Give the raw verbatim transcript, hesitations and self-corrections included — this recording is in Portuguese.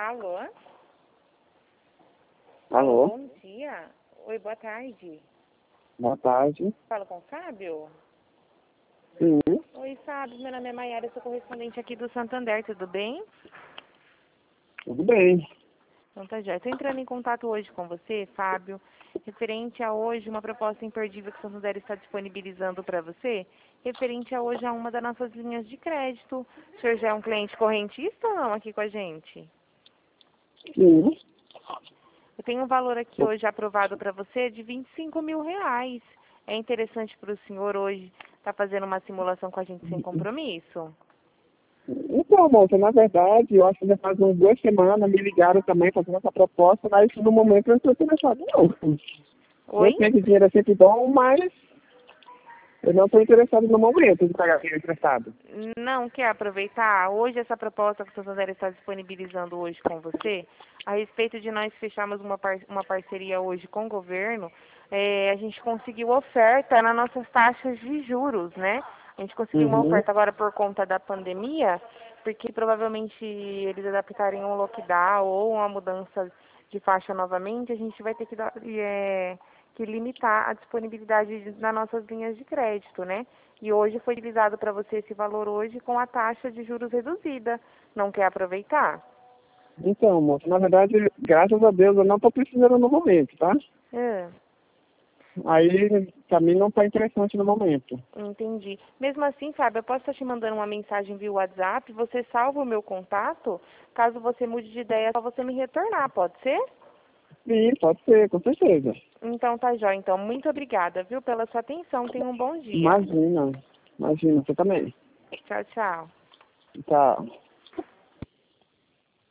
Alô? Alô? Bom dia. Oi, boa tarde. Boa tarde. Fala com o Fábio? Sim. Oi, Fábio. Meu nome é Maiara, sou correspondente aqui do Santander, tudo bem? Tudo bem. Então tá já. Estou entrando em contato hoje com você, Fábio, referente a hoje uma proposta imperdível que o Santander está disponibilizando para você, referente a hoje a uma das nossas linhas de crédito. O senhor já é um cliente correntista ou não aqui com a gente? Sim. Eu tenho um valor aqui hoje aprovado para você de vinte e cinco mil reais. É interessante para o senhor hoje estar fazendo uma simulação com a gente sem compromisso? Então, moça, na verdade, eu acho que já faz umas duas semanas me ligaram também fazendo essa proposta, mas no momento eu não estou interessado, não. Oi? Eu sei que dinheiro é sempre bom, mas eu não estou interessado no momento de pagar dinheiro emprestado. Não quer aproveitar hoje essa proposta que o Santander está disponibilizando hoje com você, a respeito de nós fecharmos uma, par uma parceria hoje com o governo, é, a gente conseguiu oferta nas nossas taxas de juros, né? A gente conseguiu uma Uhum. oferta agora por conta da pandemia, porque provavelmente eles adaptarem um lockdown ou uma mudança de faixa novamente, a gente vai ter que dar, é, que limitar a disponibilidade nas nossas linhas de crédito, né? E hoje foi utilizado para você esse valor hoje com a taxa de juros reduzida. Não quer aproveitar? Então, moça, na verdade, graças a Deus, eu não estou precisando no momento, tá? É, Aí, pra mim, não está interessante no momento. entendi. Mesmo assim, Fábio, eu posso estar te mandando uma mensagem via WhatsApp, você salva o meu contato, caso você mude de ideia, é só você me retornar, pode ser? Sim, pode ser, com certeza. Então tá jóia. Então, muito obrigada, viu, pela sua atenção. Tenha um bom dia. Imagina, imagina, você também. Tchau, tchau. Tchau.